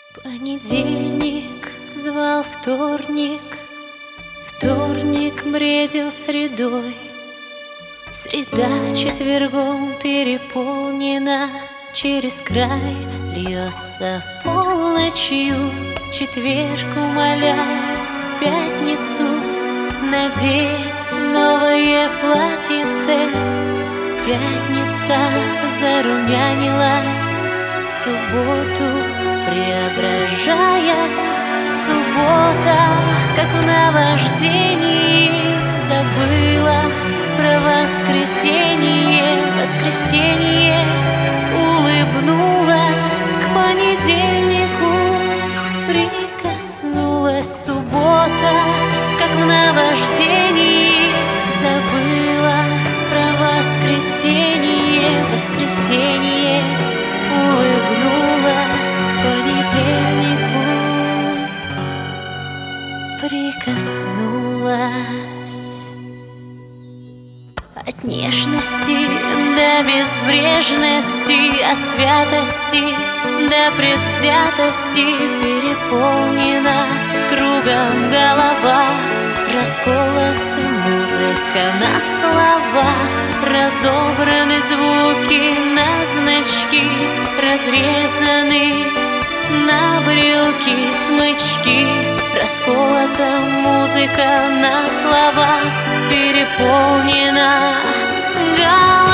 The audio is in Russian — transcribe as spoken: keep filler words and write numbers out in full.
Понедельник звал вторник, вторник бредил средой, среда четвергом переполнена, через край льется полночью. Четверг умолял пятницу надеть новое платьице. Пятница зарумянилась в субботу, преображаясь. Суббота, как в наваждении, забыла про воскресенье. Воскресенье улыбнулась к понедельнику, прикоснулась. Суббота, как в наваждении, забыла про воскресенье. Воскресенье улыбнулась к понедельнику, прикоснулась. От нежности до безбрежности, от святости до предвзятости переполнена кругом голова. Расколота музыка на слова, разобраны звуки на значки, разрезаны на брелки смычки. Расколота музыка на слова, переполнена голова.